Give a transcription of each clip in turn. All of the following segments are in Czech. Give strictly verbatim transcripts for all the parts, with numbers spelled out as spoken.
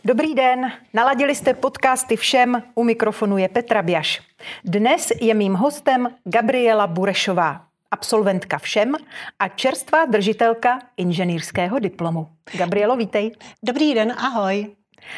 Dobrý den, naladili jste podcasty Všem, u mikrofonu je Petra Bjaš. Dnes je mým hostem Gabriela Burešová, absolventka Všem a čerstvá držitelka inženýrského diplomu. Gabrielo, vítej. Dobrý den, ahoj.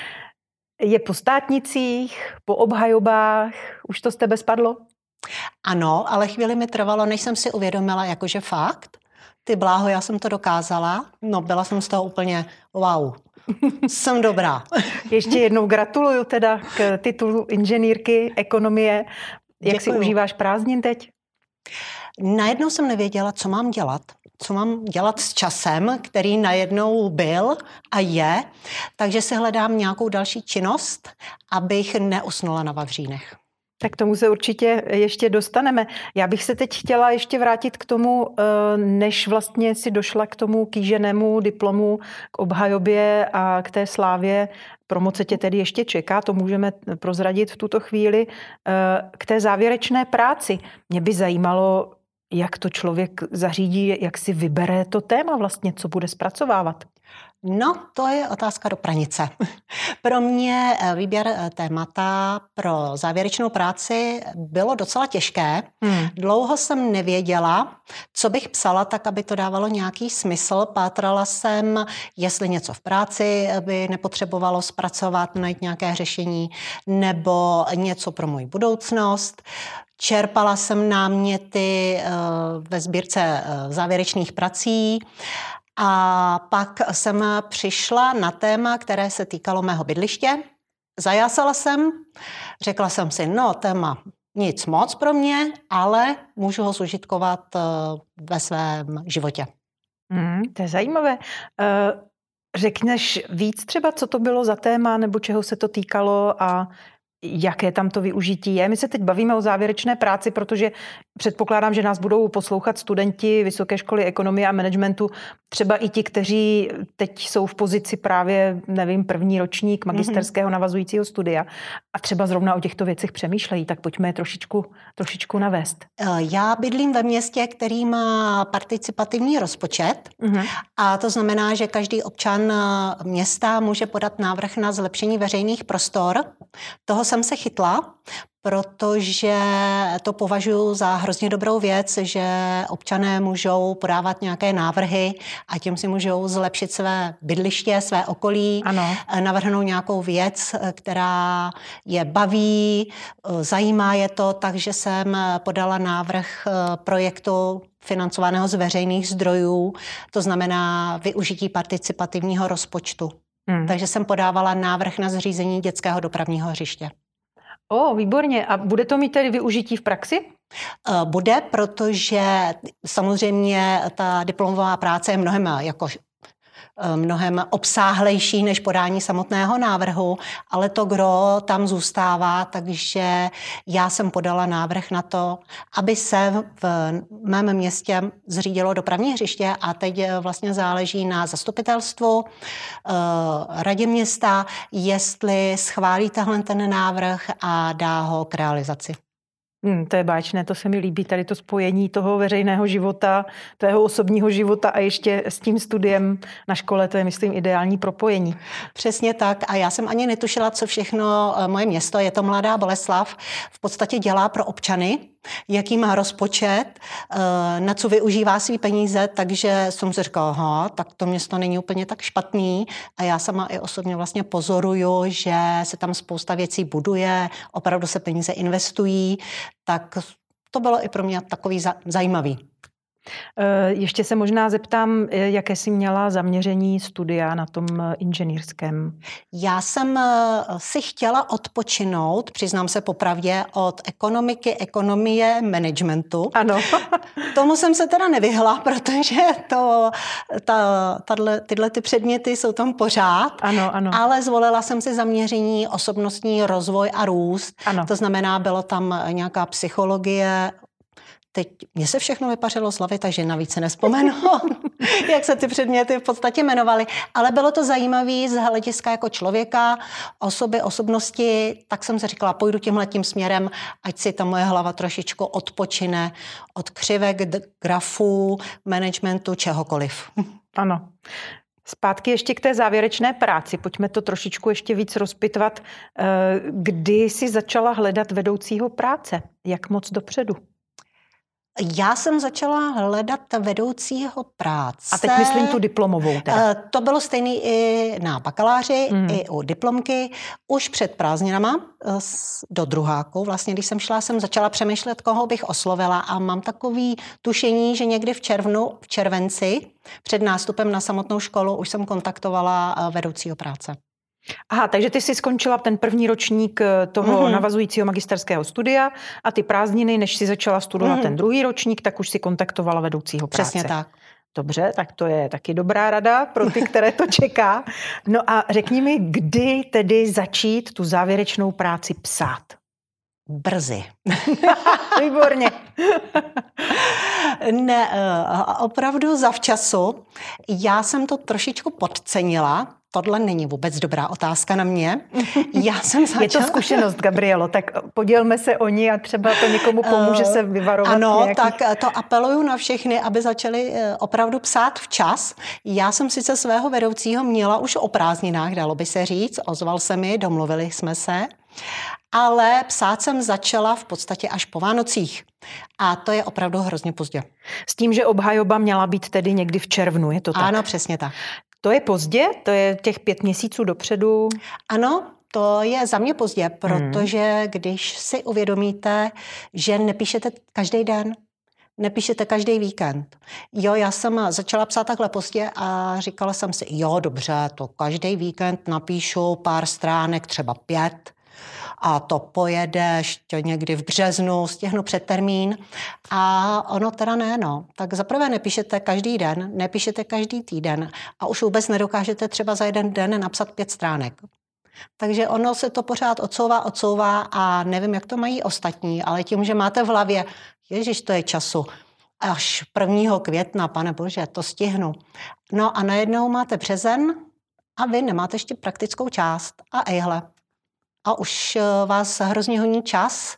Je po státnicích, po obhajobách, už to z tebe spadlo? Ano, ale chvíli mi trvalo, než jsem si uvědomila, jakože fakt. Ty bláho, já jsem to dokázala. No, byla jsem z toho úplně wow. Jsem dobrá. Ještě jednou gratuluju teda k titulu inženýrky ekonomie. Jak Děkuju. si užíváš prázdnin teď? Najednou jsem nevěděla, co mám dělat. Co mám dělat s časem, který najednou byl a je. Takže si hledám nějakou další činnost, abych neusnula na vavřínech. Tak tomu se určitě ještě dostaneme. Já bych se teď chtěla ještě vrátit k tomu, než vlastně si došla k tomu kýženému diplomu, k obhajobě a k té slávě. Promoce tě tedy ještě čeká, to můžeme prozradit v tuto chvíli. K té závěrečné práci. Mě by zajímalo, jak to člověk zařídí, jak si vybere to téma vlastně, co bude zpracovávat. No, to je otázka do pranice. Pro mě výběr témata pro závěrečnou práci bylo docela těžké. Hmm. Dlouho jsem nevěděla, co bych psala, tak aby to dávalo nějaký smysl. Pátrala jsem, jestli něco v práci by nepotřebovalo zpracovat, najít nějaké řešení, nebo něco pro moji budoucnost. Čerpala jsem náměty ve sbírce závěrečných prací. A pak jsem přišla na téma, které se týkalo mého bydliště. Zajásala jsem, řekla jsem si, no téma nic moc pro mě, ale můžu ho zužitkovat ve svém životě. Hmm, to je zajímavé. Řekneš víc třeba, co to bylo za téma, nebo čeho se to týkalo a jaké tam to využití je? My se teď bavíme o závěrečné práci, protože předpokládám, že nás budou poslouchat studenti Vysoké školy ekonomie a managementu, třeba i ti, kteří teď jsou v pozici právě, nevím, první ročník magisterského navazujícího studia a třeba zrovna o těchto věcech přemýšlejí, tak pojďme je trošičku, trošičku navést. Já bydlím ve městě, který má participativní rozpočet uh-huh. a to znamená, že každý občan města může podat návrh na zlepšení veřejných prostor. Toho jsem se chytla, protože to považuji za hrozně dobrou věc, že občané můžou podávat nějaké návrhy a tím si můžou zlepšit své bydliště, své okolí, ano. Navrhnout nějakou věc, která je baví, zajímá je to, takže jsem podala návrh projektu financovaného z veřejných zdrojů, to znamená využití participativního rozpočtu. Hmm. Takže jsem podávala návrh na zřízení dětského dopravního hřiště. O, výborně. A bude to mít tedy využití v praxi? Bude, protože samozřejmě ta diplomová práce je mnohem jako mnohem obsáhlejší než podání samotného návrhu, ale to gro tam zůstává, takže já jsem podala návrh na to, aby se v mém městě zřídilo dopravní hřiště a teď vlastně záleží na zastupitelstvu, radě města, jestli schválí tahle ten návrh a dá ho k realizaci. Hmm, to je báječné, to se mi líbí, tady to spojení toho veřejného života, tvého osobního života a ještě s tím studiem na škole, to je, myslím, ideální propojení. Přesně tak a já jsem ani netušila, co všechno moje město, je to Mladá Boleslav, v podstatě dělá pro občany, jaký má rozpočet, na co využívá svý peníze, takže jsem si říkala, aha, tak to město není úplně tak špatný a já sama i osobně vlastně pozoruju, že se tam spousta věcí buduje, opravdu se peníze investují, tak to bylo i pro mě takový zajímavý. Ještě se možná zeptám, jaké jsi měla zaměření studia na tom inženýrském? Já jsem si chtěla odpočinout, přiznám se popravdě, od ekonomiky, ekonomie, managementu. Ano. Tomu jsem se teda nevyhla, protože to, ta, tato, tyhle ty předměty jsou tam pořád. Ano, ano. Ale zvolila jsem si zaměření osobnostní rozvoj a růst. Ano. To znamená, bylo tam nějaká psychologie. Teď mě se všechno vypařilo z hlavy, takže navíc se nevzpomenu, jak se ty předměty v podstatě jmenovaly. Ale bylo to zajímavé z hlediska jako člověka, osoby, osobnosti, tak jsem si říkala, půjdu tímhletím směrem, ať si ta moje hlava trošičku odpočine od křivek, grafů, managementu, čehokoliv. Ano. Zpátky ještě k té závěrečné práci. Pojďme to trošičku ještě víc rozpitvat. Kdy jsi začala hledat vedoucího práce? Jak moc dopředu? Já jsem začala hledat vedoucího práce. A teď myslím tu diplomovou teda. To bylo stejné i na bakaláři, mm. i u diplomky. Už před prázdninama do druháku, vlastně když jsem šla, jsem začala přemýšlet, koho bych oslovila a mám takový tušení, že někdy v červnu, v červenci, před nástupem na samotnou školu, už jsem kontaktovala vedoucího práce. Aha, takže ty jsi skončila ten první ročník toho mm-hmm. navazujícího magisterského studia a ty prázdniny, než jsi začala studovat mm-hmm. ten druhý ročník, tak už si kontaktovala vedoucího práce. Přesně tak. Dobře, tak to je taky dobrá rada pro ty, které to čeká. No a řekni mi, kdy tedy začít tu závěrečnou práci psát? Brzy. Výborně. Ne, opravdu zavčasu. Já jsem to trošičku podcenila. Tohle není vůbec dobrá otázka na mě. Já jsem začala... Je to zkušenost, Gabrielo, tak podělme se o ní a třeba to někomu pomůže se vyvarovat. Ano, nějakých... tak to apeluju na všechny, aby začali opravdu psát včas. Já jsem sice svého vedoucího měla už o prázdninách, dalo by se říct, ozval se mi, domluvili jsme se, ale psát jsem začala v podstatě až po Vánocích. A to je opravdu hrozně pozdě. S tím, že obhajoba měla být tedy někdy v červnu, je to tak? Ano, přesně tak. To je pozdě? To je těch pět měsíců dopředu? Ano, to je za mě pozdě, protože hmm. když si uvědomíte, že nepíšete každý den, nepíšete každý víkend. Jo, já jsem začala psát takhle pozdě a říkala jsem si, jo, dobře, to každý víkend napíšu pár stránek, třeba pět, a to pojedeš někdy v březnu, stihnu před termín. A ono teda ne, no. Tak zaprvé nepíšete každý den, nepíšete každý týden a už vůbec nedokážete třeba za jeden den napsat pět stránek. Takže ono se to pořád odsouvá, odsouvá a nevím, jak to mají ostatní, ale tím, že máte v hlavě, ježiš, to je času, až prvního května, pane bože, to stihnu. No a najednou máte březen a vy nemáte ještě praktickou část. A ejhle. A už vás hrozně honí čas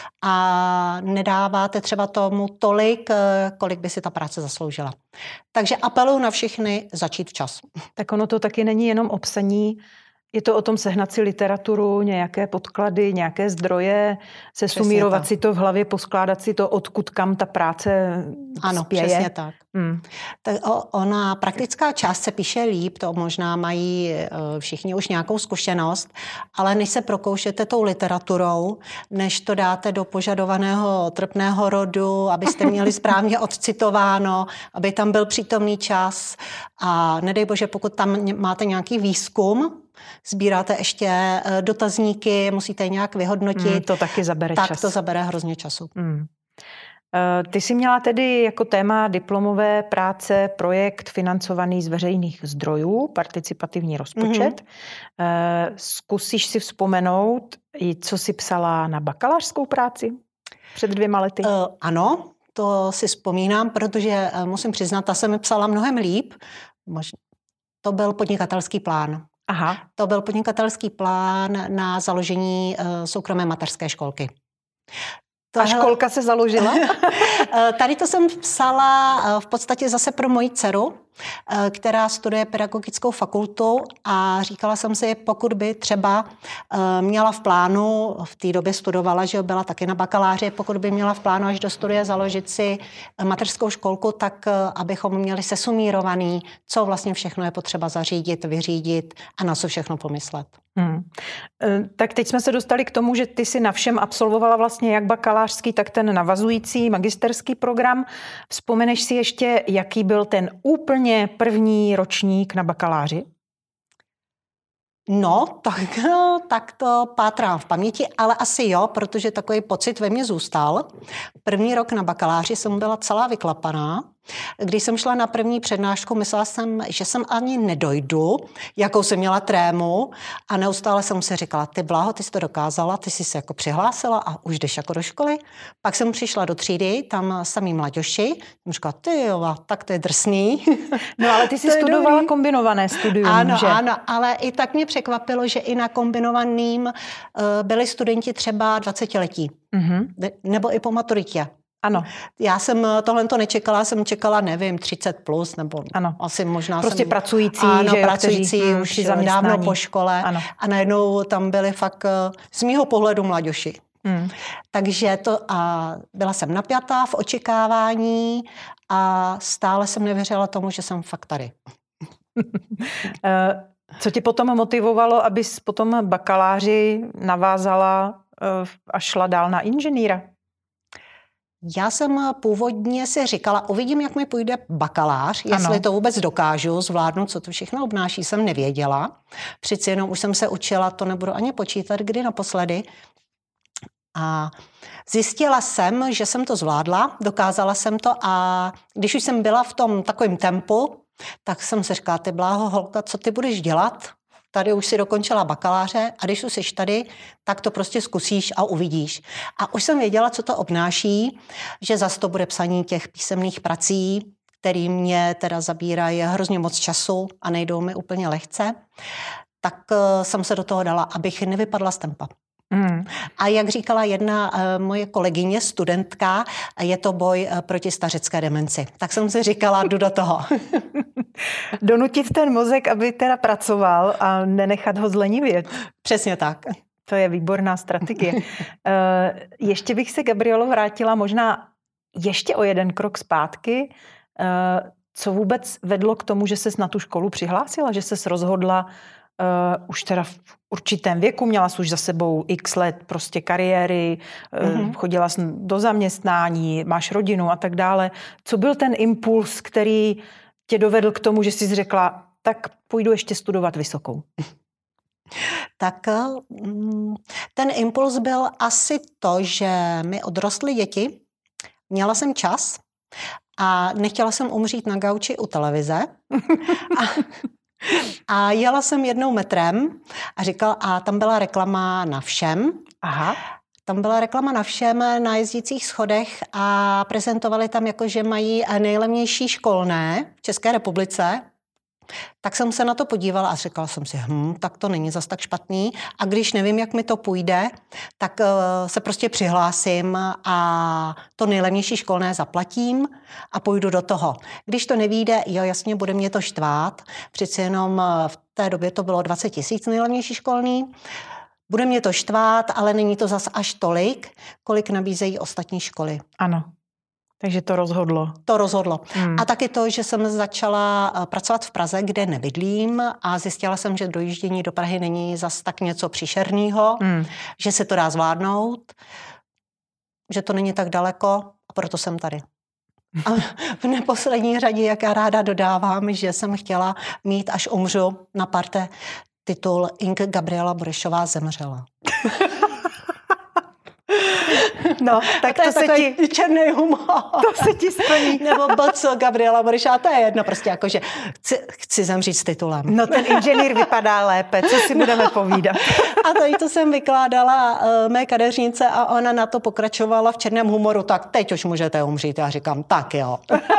a nedáváte třeba tomu tolik, kolik by si ta práce zasloužila. Takže apeluju na všechny začít včas. Tak ono to taky není jenom o psaní, je to o tom sehnat si literaturu, nějaké podklady, nějaké zdroje, sesumírovat si to v hlavě, poskládat si to, odkud kam ta práce ano, spěje. Přesně tak. Hmm. Tak ona praktická část se píše líp, to možná mají všichni už nějakou zkušenost, ale než se prokoušete tou literaturou, než to dáte do požadovaného trpného rodu, abyste měli správně odcitováno, aby tam byl přítomný čas a nedej bože, pokud tam máte nějaký výzkum, sbíráte ještě dotazníky, musíte je nějak vyhodnotit. Mm, to taky zabere tak čas. Tak to zabere hrozně času. Mm. Ty jsi měla tedy jako téma diplomové práce projekt financovaný z veřejných zdrojů, participativní rozpočet. Mm-hmm. Zkusíš si vzpomenout, co jsi psala na bakalářskou práci před dvěma lety? Uh, ano, to si vzpomínám, protože musím přiznat, ta se mi psala mnohem líp. To byl podnikatelský plán. Aha. To byl podnikatelský plán na založení uh, soukromé mateřské školky. A školka se založila? Tady to jsem psala v podstatě zase pro moji dceru, která studuje pedagogickou fakultu a říkala jsem si, pokud by třeba měla v plánu, v té době studovala, že byla taky na bakaláři, pokud by měla v plánu až do studie založit si mateřskou školku, tak abychom měli sesumírovaný, co vlastně všechno je potřeba zařídit, vyřídit a na co všechno pomyslet. Hmm. Tak teď jsme se dostali k tomu, že ty si na všem absolvovala vlastně jak bakalářský, tak ten navazující magisterský program. Vzpomeneš si ještě, jaký byl ten úplně první ročník na bakaláři? No, tak, tak to pátrám v paměti, ale asi jo, protože takový pocit ve mně zůstal. První rok na bakaláři jsem byla celá vyklapaná. Když jsem šla na první přednášku, myslela jsem, že jsem ani nedojdu, jakou jsem měla trému a neustále jsem si říkala, ty bláho, ty jsi to dokázala, ty jsi se jako přihlásila a už jdeš jako do školy. Pak jsem přišla do třídy, tam samý mladěši, jsem říkala, ty jo, tak to je drsný. No ale ty jsi studovala dobrý. Kombinované studium, ano, že? Ano, ale i tak mě překvapilo, že i na kombinovaným uh, byli studenti třeba dvacetiletí, mm-hmm. nebo i po maturitě. Ano. Já jsem tohle to nečekala, jsem čekala, nevím, třicet plus, nebo ano. asi možná prostě jsem... pracující, ano, že jo, pracující kteří, už dávno po škole. Ano. A najednou tam byli fakt z mýho pohledu mladěši. Hmm. Takže to a byla jsem napjatá v očekávání a stále jsem nevěřila tomu, že jsem fakt tady. Co tě potom motivovalo, abys potom bakaláři navázala a šla dál na inženýra? Já jsem původně si říkala, uvidím, jak mi půjde bakalář, jestli ano. to vůbec dokážu zvládnout, co to všechno obnáší, jsem nevěděla. Přeci jenom už jsem se učila, to nebudu ani počítat, kdy naposledy. A zjistila jsem, že jsem to zvládla, dokázala jsem to a když už jsem byla v tom takovém tempu, tak jsem si říkala, ty bláho holka, co ty budeš dělat? Tady už si dokončila bakaláře a když už jsi tady, tak to prostě zkusíš a uvidíš. A už jsem věděla, co to obnáší, že zas to bude psaní těch písemných prací, který mě teda zabírají hrozně moc času a nejdou mi úplně lehce, tak jsem se do toho dala, abych nevypadla z tempa. Mm. A jak říkala jedna uh, moje kolegyně, studentka, je to boj uh, proti stařecké demenci. Tak jsem si říkala, jdu do toho. Donutit ten mozek, aby teda pracoval a nenechat ho zlenivět. Přesně tak. To je výborná strategie. uh, ještě bych se, Gabrielo, vrátila možná ještě o jeden krok zpátky. Uh, co vůbec vedlo k tomu, že ses na tu školu přihlásila, že ses rozhodla Uh, už teda v určitém věku, měla jsi už za sebou x let prostě kariéry, mm-hmm. uh, chodila jsi do zaměstnání, máš rodinu a tak dále. Co byl ten impuls, který tě dovedl k tomu, že jsi řekla, tak půjdu ještě studovat vysokou? Tak ten impuls byl asi to, že mi odrostly děti, měla jsem čas a nechtěla jsem umřít na gauči u televize. A A jela jsem jednou metrem a říkal, a tam byla reklama na Všem. Aha. Tam byla reklama na Všem na jezdících schodech a prezentovali tam jako, že mají nejlevnější školné v České republice. Tak jsem se na to podívala a říkala jsem si, hm, tak to není zas tak špatný. A když nevím, jak mi to půjde, tak uh, se prostě přihlásím a to nejlevnější školné zaplatím a půjdu do toho. Když to nevyjde, jo, jasně, bude mě to štvát. Přeci jenom v té době to bylo dvacet tisíc nejlevnější školný. Bude mě to štvát, ale není to zas až tolik, kolik nabízejí ostatní školy. Ano. Takže to rozhodlo. To rozhodlo. Hmm. A taky to, že jsem začala pracovat v Praze, kde nebydlím a zjistila jsem, že dojíždění do Prahy není zas tak něco příšernýho, hmm. že se to dá zvládnout, že to není tak daleko a proto jsem tady. A v neposlední řadě, jak já ráda dodávám, že jsem chtěla mít, až umřu na parte, titul Ing. Gabriela Burešová zemřela. No, tak to, to se ti... černý humor. To se ti splní. Nebo co, Gabriela Burešová, to je jedno, prostě jako, že chci, chci zemřít s titulem. No ten inženýr vypadá lépe, co si budeme povídat. A tady to jsem vykládala uh, mé kadeřnice a ona na to pokračovala v černém humoru, tak teď už můžete umřít. Já říkám, tak jo.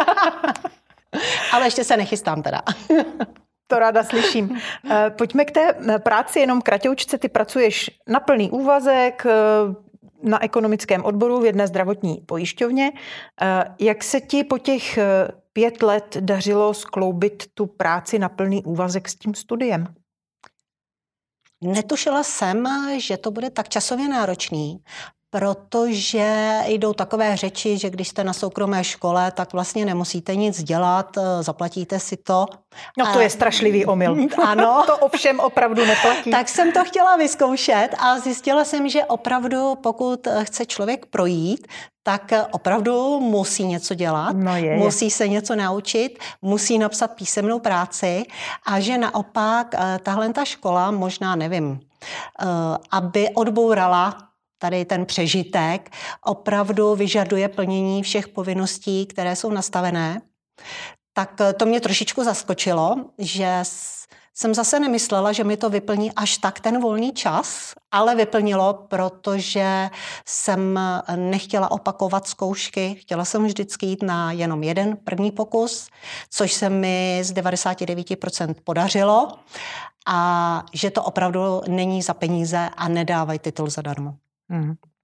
Ale ještě se nechystám teda. To ráda slyším. Pojďme k té práci, jenom kratoučce. Ty pracuješ na plný úvazek, na ekonomickém odboru v jedné zdravotní pojišťovně. Jak se ti po těch pět let dařilo skloubit tu práci na plný úvazek s tím studiem? Netušila jsem, že to bude tak časově náročný, protože jdou takové řeči, že když jste na soukromé škole, tak vlastně nemusíte nic dělat, zaplatíte si to. No to je strašlivý omyl. Ano. To ovšem opravdu neplatí. Tak jsem to chtěla vyzkoušet a zjistila jsem, že opravdu, pokud chce člověk projít, tak opravdu musí něco dělat, no je, musí se něco naučit, musí napsat písemnou práci a že naopak tahle ta škola, možná nevím, aby odbourala tady ten přežitek, opravdu vyžaduje plnění všech povinností, které jsou nastavené, tak to mě trošičku zaskočilo, že jsem zase nemyslela, že mi to vyplní až tak ten volný čas, ale vyplnilo, protože jsem nechtěla opakovat zkoušky, chtěla jsem vždycky jít na jenom jeden první pokus, což se mi z devadesát devět procent podařilo a že to opravdu není za peníze a nedávají titul zadarmo. Hmm.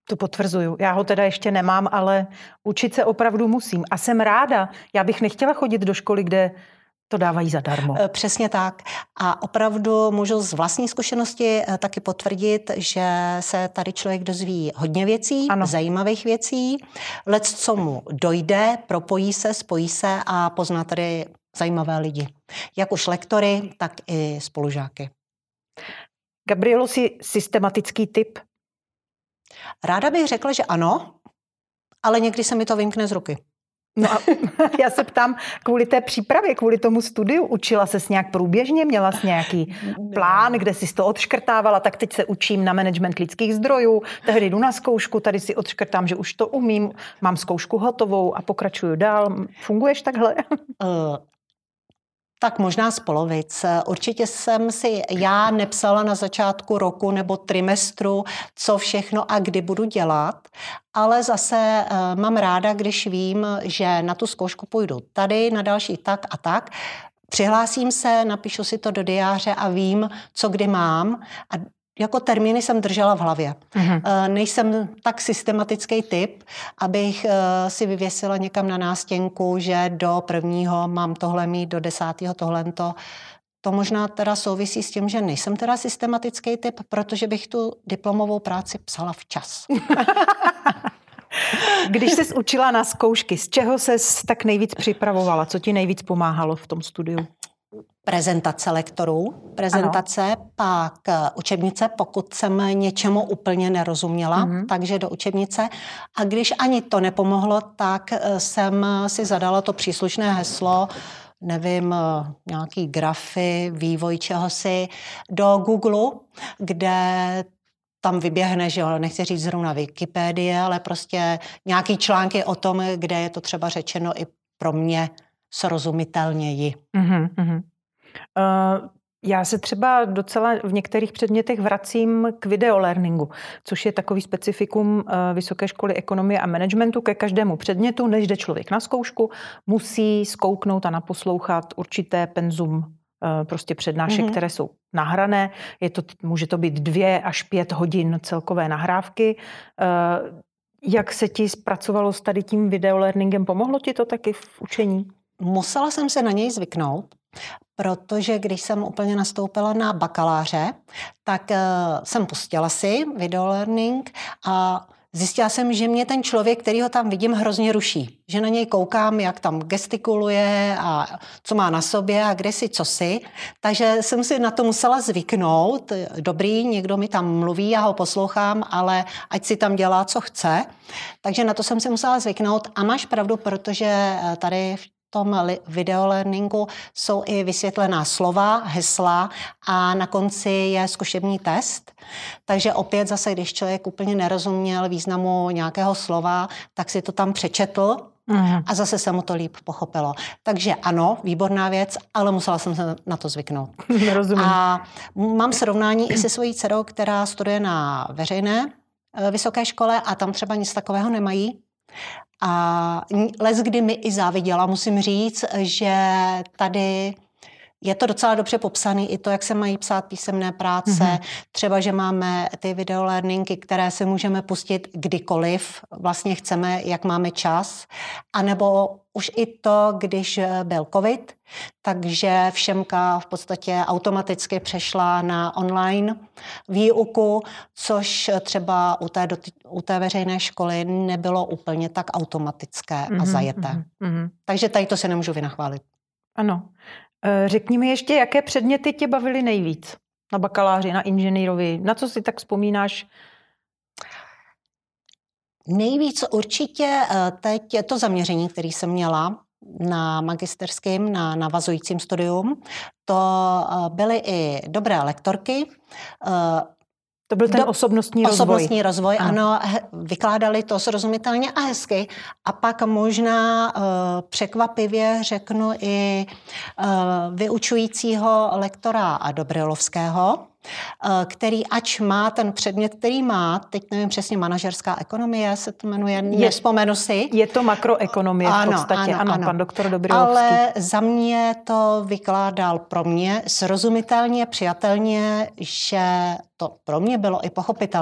To potvrzuju. Já ho teda ještě nemám, ale učit se opravdu musím. A jsem ráda. Já bych nechtěla chodit do školy, kde to dávají zadarmo. Přesně tak. A opravdu můžu z vlastní zkušenosti taky potvrdit, že se tady člověk dozví hodně věcí, ano. zajímavých věcí. Lec, co mu dojde, propojí se, spojí se a pozná tady zajímavé lidi. Jak už lektory, tak i spolužáky. Gabrielo, jsi systematický typ? Ráda bych řekla, že ano, ale někdy se mi to vymkne z ruky. No a já se ptám, kvůli té přípravě, kvůli tomu studiu, učila ses nějak průběžně? Měla jsi nějaký plán, kde jsi to odškrtávala, tak teď se učím na management lidských zdrojů, tehdy jdu na zkoušku, tady si odškrtám, že už to umím, mám zkoušku hotovou a pokračuju dál. Funguješ takhle? Uh. Tak možná z polovic. Určitě jsem si já nepsala na začátku roku nebo trimestru, co všechno a kdy budu dělat, ale zase uh, mám ráda, když vím, že na tu zkoušku půjdu tady, na další tak a tak. Přihlásím se, napíšu si to do diáře a vím, co kdy mám a jako termíny jsem držela v hlavě. Mm-hmm. Nejsem tak systematický typ, abych si vyvěsila někam na nástěnku, že do prvního mám tohle mít, do desátého tohlento. To možná teda souvisí s tím, že nejsem teda systematický typ, protože bych tu diplomovou práci psala včas. Když ses učila na zkoušky, z čeho ses tak nejvíc připravovala? Co ti nejvíc pomáhalo v tom studiu? Prezentace lektorů, prezentace, ano. Pak učebnice, pokud jsem něčemu úplně nerozuměla, mm-hmm. takže do učebnice. A když ani to nepomohlo, tak jsem si zadala to příslušné heslo, nevím, nějaký grafy, vývoj čehosi, do Google, kde tam vyběhne, že jo, nechci říct zrovna Wikipedie, ale prostě nějaký články o tom, kde je to třeba řečeno i pro mě srozumitelněji. Mm-hmm. Uh, já se třeba docela v některých předmětech vracím k videolearningu, což je takový specifikum uh, Vysoké školy ekonomie a managementu. Ke každému předmětu, než jde člověk na zkoušku, musí zkouknout a naposlouchat určité penzum uh, prostě přednášek, mm-hmm. které jsou nahrané. Je to, může to být dvě až pět hodin celkové nahrávky. Uh, jak se ti zpracovalo s tady tím videolearningem? Pomohlo ti to taky v učení? Musela jsem se na něj zvyknout, protože když jsem úplně nastoupila na bakaláře, tak uh, jsem pustila si videolearning a zjistila jsem, že mě ten člověk, který ho tam vidím, hrozně ruší. Že na něj koukám, jak tam gestikuluje a co má na sobě a kde si, co si. Takže jsem si na to musela zvyknout. Dobrý, někdo mi tam mluví, já ho poslouchám, ale ať si tam dělá, co chce. Takže na to jsem si musela zvyknout a máš pravdu, protože tady v tom videolearningu jsou i vysvětlená slova, hesla a na konci je zkušební test. Takže opět zase, když člověk úplně nerozuměl významu nějakého slova, tak si to tam přečetl mm. a zase se mu to líp pochopilo. Takže ano, výborná věc, ale musela jsem se na to zvyknout. Nerozumím. A mám srovnání i se svojí dcerou, která studuje na veřejné vysoké škole a tam třeba nic takového nemají. A leckdy mi i záviděla, musím říct, že tady je to docela dobře popsaný, i to, jak se mají psát písemné práce, mm-hmm. třeba, že máme ty videolearningy, které si můžeme pustit kdykoliv, vlastně chceme, jak máme čas, anebo už i to, když byl covid, takže všemka v podstatě automaticky přešla na online výuku, což třeba u té, u té veřejné školy nebylo úplně tak automatické mm-hmm, a zajeté. Mm-hmm. Takže tady to se nemůžu vynachválit. Ano. Řekni mi ještě, jaké předměty tě bavily nejvíc na bakaláři, na inženýrovi? Na co si tak vzpomínáš? Nejvíc určitě teď je to zaměření, které jsem měla na magisterském, na navazujícím studium. To byly i dobré lektorky. To byl ten Do, osobnostní rozvoj. Osobnostní rozvoj, ano. ano. Vykládali to srozumitelně a hezky. A pak možná uh, překvapivě řeknu i uh, vyučujícího lektora Dobrilovského, uh, který ač má ten předmět, který má, teď nevím přesně, manažerská ekonomie se to jmenuje, je, nevzpomenu si. Je to makroekonomie v podstatě, ano, ano, ano. Pan doktor Dobrilovský. Ale za mě to vykládal pro mě srozumitelně, přijatelně, že to pro mě bylo i pochopitelné.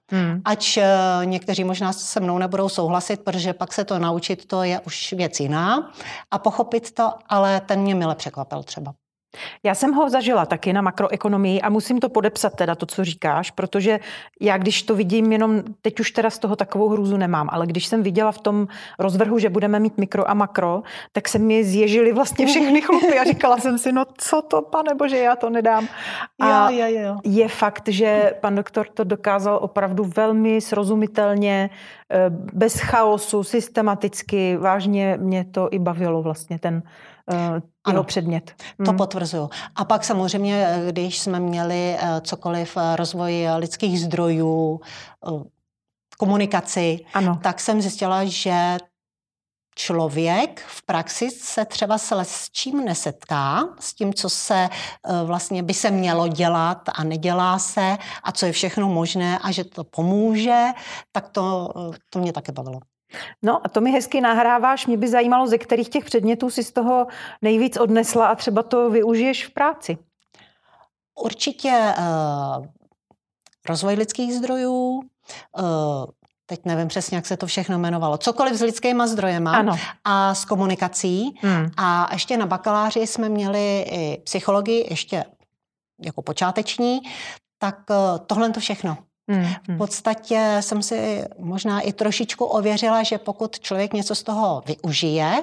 Hmm. Ač uh, někteří možná se mnou nebudou souhlasit, protože pak se to naučit, to je už věc jiná. A pochopit to, ale ten mě mile překvapil třeba. Já jsem ho zažila taky na makroekonomii a musím to podepsat teda to, co říkáš, protože já když to vidím jenom, teď už teda z toho takovou hrůzu nemám, ale když jsem viděla v tom rozvrhu, že budeme mít mikro a makro, tak se mi zježily vlastně všechny chlupy a říkala jsem si, no co to, pane bože, já to nedám. A jo, jo, jo. je fakt, že pan doktor to dokázal opravdu velmi srozumitelně, bez chaosu, systematicky, vážně mě to i bavilo vlastně ten jeho předmět. To potvrzuju. A pak samozřejmě, když jsme měli cokoliv rozvoj lidských zdrojů, komunikaci, ano. tak jsem zjistila, že člověk v praxi se třeba s čím nesetká, s tím, co se vlastně by se mělo dělat a nedělá se a co je všechno možné a že to pomůže, tak to, to mě také bavilo. No a to mi hezky nahráváš, mě by zajímalo, ze kterých těch předmětů si z toho nejvíc odnesla a třeba to využiješ v práci. Určitě uh, rozvoj lidských zdrojů, uh, teď nevím přesně, jak se to všechno jmenovalo, cokoliv s lidskýma zdrojema ano. a s komunikací. Hmm. A ještě na bakaláři jsme měli i psychologii, ještě jako počáteční, tak uh, tohle to všechno. V podstatě jsem si možná i trošičku ověřila, že pokud člověk něco z toho využije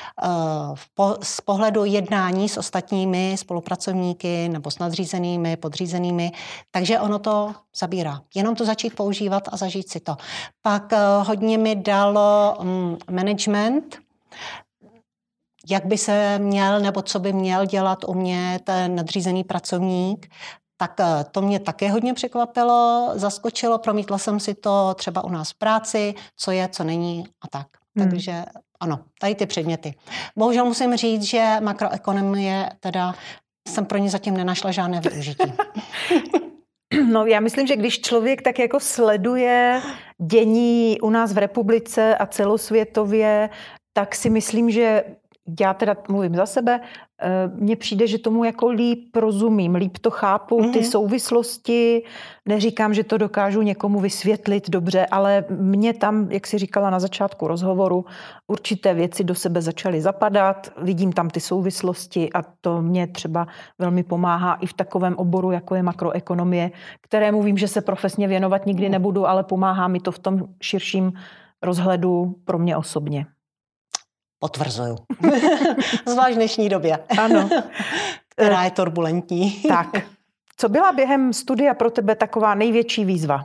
z pohledu jednání s ostatními spolupracovníky nebo s nadřízenými, podřízenými, takže ono to zabírá. Jenom to začít používat a zažít si to. Pak hodně mi dalo management, jak by se měl nebo co by měl dělat u mě ten nadřízený pracovník. Tak to mě také hodně překvapilo, zaskočilo, promítla jsem si to třeba u nás v práci, co je, co není a tak. Hmm. Takže ano, tady ty předměty. Bohužel musím říct, že makroekonomie, teda jsem pro ně zatím nenašla žádné využití. No já myslím, že když člověk tak jako sleduje dění u nás v republice a celosvětově, tak si myslím, že já teda mluvím za sebe, mně přijde, že tomu jako líp rozumím, líp to chápu, ty mm-hmm. souvislosti, neříkám, že to dokážu někomu vysvětlit dobře, ale mě tam, jak jsi říkala na začátku rozhovoru, určité věci do sebe začaly zapadat, vidím tam ty souvislosti a to mě třeba velmi pomáhá i v takovém oboru, jako je makroekonomie, kterému vím, že se profesně věnovat nikdy nebudu, ale pomáhá mi to v tom širším rozhledu pro mě osobně. Potvrzuju. Zvlášť v dnešní době. Ano. Která je turbulentní. Tak. Co byla během studia pro tebe taková největší výzva?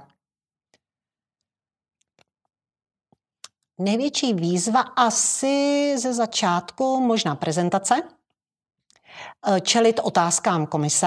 Největší výzva asi ze začátku možná prezentace, čelit otázkám komise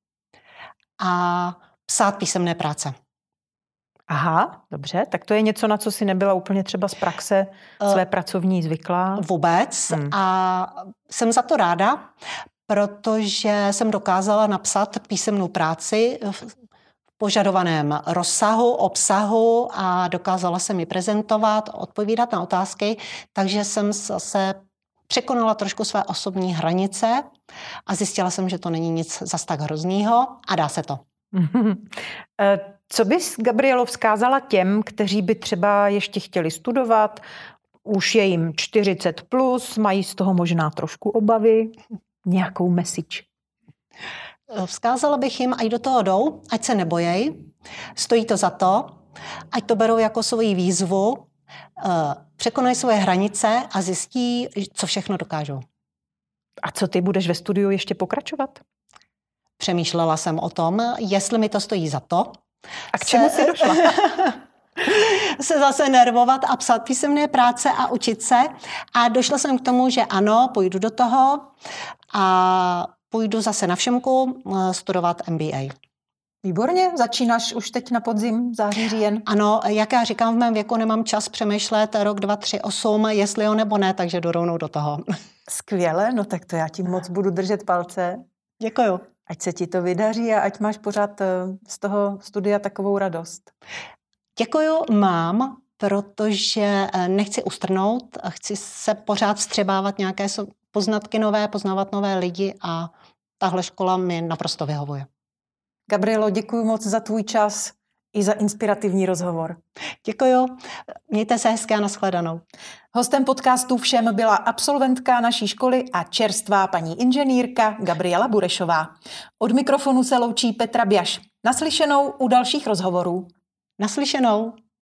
a psát písemné práce. Aha, dobře, tak to je něco, na co si nebyla úplně třeba z praxe své uh, pracovní zvyklá? Vůbec hmm. a jsem za to ráda, protože jsem dokázala napsat písemnou práci v požadovaném rozsahu, obsahu a dokázala jsem ji prezentovat, odpovídat na otázky, takže jsem zase překonala trošku své osobní hranice a zjistila jsem, že to není nic zas tak hroznýho a dá se to. Co bys, Gabrielo, vzkázala těm, kteří by třeba ještě chtěli studovat, už je jim čtyřicet plus, mají z toho možná trošku obavy, nějakou message? Vzkázala bych jim, ať do toho jdou, ať se nebojej, stojí to za to, ať to berou jako svoji výzvu, překonají svoje hranice a zjistí, co všechno dokážou. A co ty budeš ve studiu ještě pokračovat? Přemýšlela jsem o tom, jestli mi to stojí za to. A k čemu jsi došla? se zase nervovat a psát písemné práce a učit se. A došla jsem k tomu, že ano, půjdu do toho a půjdu zase na Všemku studovat M B A. Výborně, začínáš už teď na podzim, září, říjen. Ano, jak já říkám, v mém věku nemám čas přemýšlet rok, dva, tři, osm, jestli jo nebo ne, takže jdu rovnou do toho. Skvěle, no tak to já ti moc budu držet palce. Děkuju. Ať se ti to vydaří a ať máš pořád z toho studia takovou radost. Děkuju, mám, protože nechci ustrnout, chci se pořád vstřebávat nějaké poznatky nové, poznávat nové lidi a tahle škola mi naprosto vyhovuje. Gabrielo, děkuji moc za tvůj čas i za inspirativní rozhovor. Děkuju. Mějte se hezky a nashledanou. Hostem podcastu Všem byla absolventka naší školy a čerstvá paní inženýrka Gabriela Burešová. Od mikrofonu se loučí Petra Bjaš. Naslyšenou u dalších rozhovorů. Naslyšenou.